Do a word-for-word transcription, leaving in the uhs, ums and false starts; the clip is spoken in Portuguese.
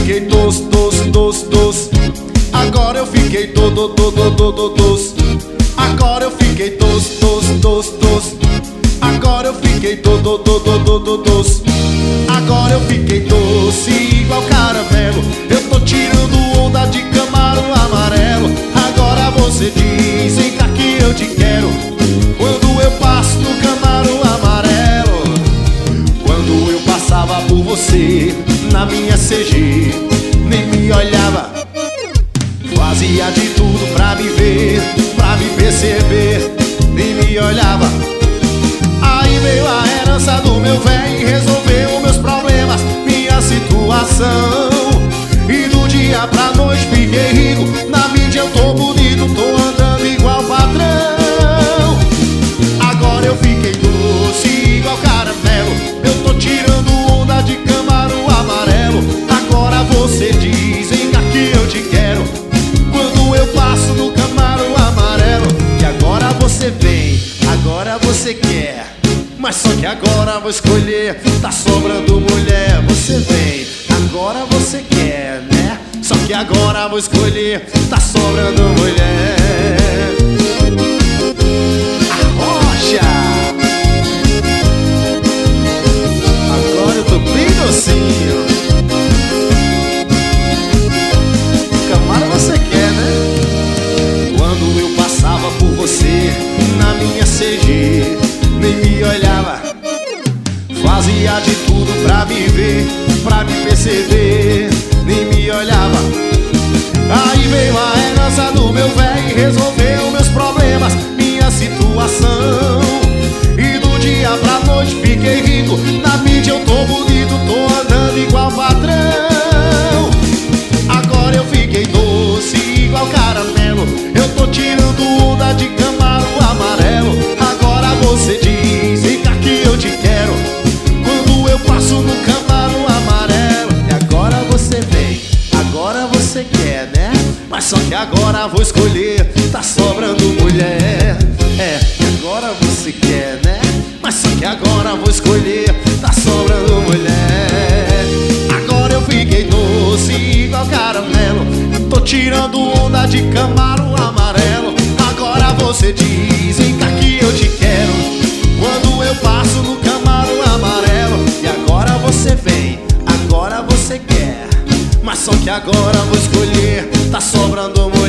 fiquei doce, doce, doce, doce. Agora eu fiquei todo, todo, todo, doce. Agora eu fiquei doce, doce, doce, doce. Agora eu fiquei todo, todo, todo, doce. Agora eu fiquei doce igual caramelo. Eu tô tirando onda de Camaro amarelo. Agora você diz, vem cá que eu te quero. Quando eu passo no Camaro amarelo. Quando eu passava por você na minha C G, nem me olhava. Fazia de tudo pra me ver, pra me perceber, nem me olhava. Aí veio a herança do meu véio e resolveu meus problemas, minha situação. E do dia pra noite fiquei rico. Na mídia eu tô bonito, tô andando igual patrão. Agora eu fiquei doce igual caramelo. Eu tô tirando onda de Camaro amarelo. Agora você diz, vem cá que eu te quero. Quando eu passo no Camaro amarelo. E agora você vem, agora você quer. Mas só que agora vou escolher, tá sobrando mulher. Você vem, agora você quer, né? Só que agora vou escolher, tá sobrando mulher. Arrocha! Agora eu tô bem docinho. Camaro você quer, né? Quando eu passava por você na minha C G, nem me olhava. Fazia de tudo pra me ver, pra me perceber, nem me olhava. Aí veio a herança do meu véio e resolveu meus problemas, minha situação. E do dia pra noite fiquei rico. Na mídia eu tô bonito, tô andando igual patrão. Agora eu fiquei doce igual caramelo. Eu tô tirando onda de Camaro amarelo. Agora você diz, vem cá que eu te quero. Quando eu passo no Camaro amarelo. E agora você vem, agora você quer, né? Mas só que agora vou escolher, tá sobrando mulher. É, e agora você quer, né? Mas só que agora vou escolher, tá sobrando mulher. Agora eu fiquei doce igual caramelo. Tô tirando onda de Camaro amarelo. Agora você diz, vem cá que eu te quero. Quando eu passo no Camaro amarelo. E agora você vem, agora você quer. Mas só que agora vou escolher, tá sobrando mulher.